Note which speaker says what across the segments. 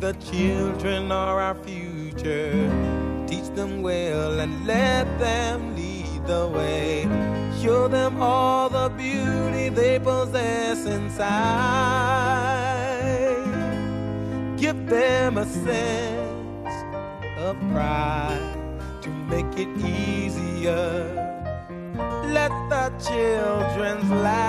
Speaker 1: the children are our future. Teach them well and let them lead the way. Show them all the beauty they possess inside. Give them a sense of pride to make it easier. Let the children's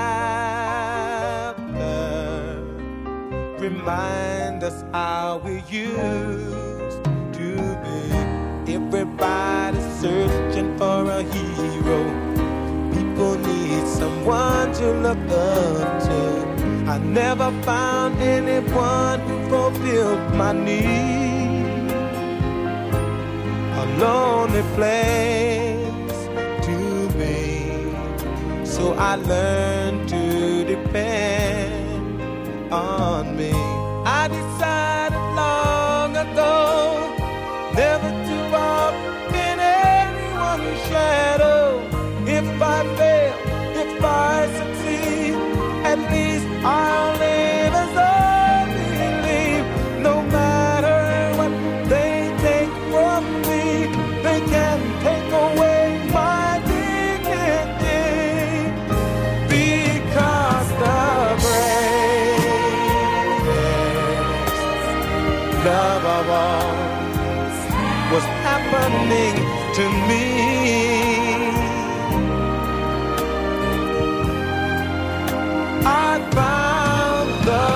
Speaker 1: laughter remind us how we used to be. Everybody's searching for a hero. People need someone to look up to. I never found anyone who fulfilled my need. A lonely place to be. So I learned to depend on me. I decided long ago never to walk in anyone's shadow. If I fail, if I succeed, at least I'll live as I believe. No matter what they take from me, they can take away my dignity. Because the greatest love of all was happening to me. I found the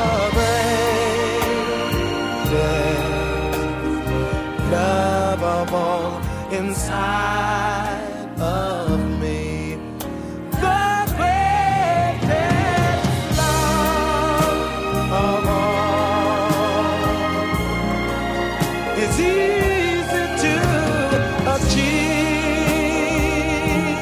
Speaker 1: greatest love of all inside of me. The greatest love of all is easy to achieve.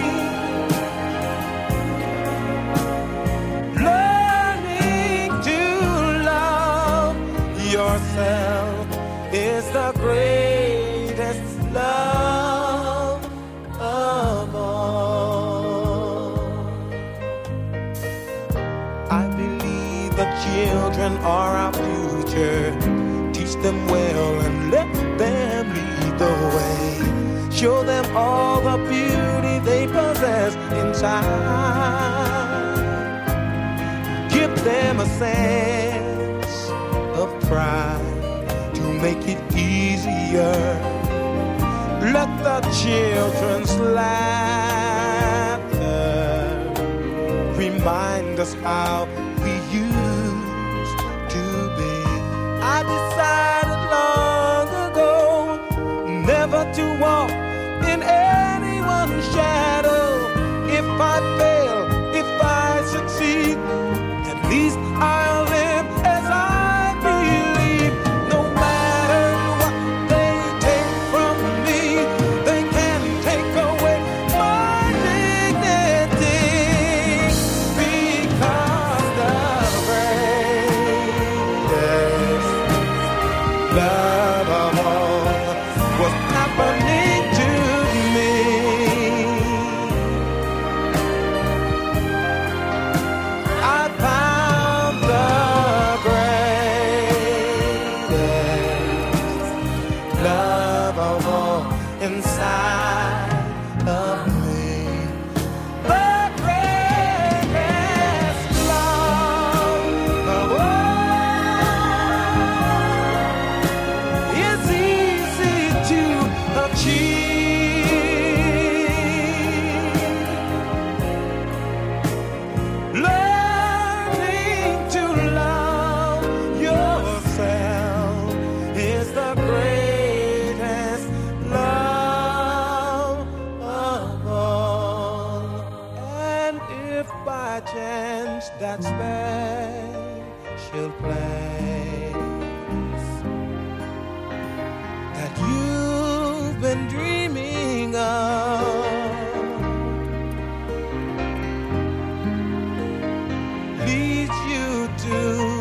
Speaker 1: Learning to love yourself is the greatest love of all. I believe the children are our future. Teach them well and let them lead the way. Show them all the beauty they possess inside. Give them a sense of pride to make it easier. Let the children's laughter remind us how we used to be. I decided long ago never to walk in anyone's shadow. If I fail, if I succeed, at least I'll live as I believe. No matter what they take from me, they can take away my dignity. Because the greatest love of all was happening to me. I found the greatest love of all inside of me. The greatest love of all is easy to achieve. Learning to love yourself is the greatest love of all. And if by chance that special place that you've been dreaming of leads you to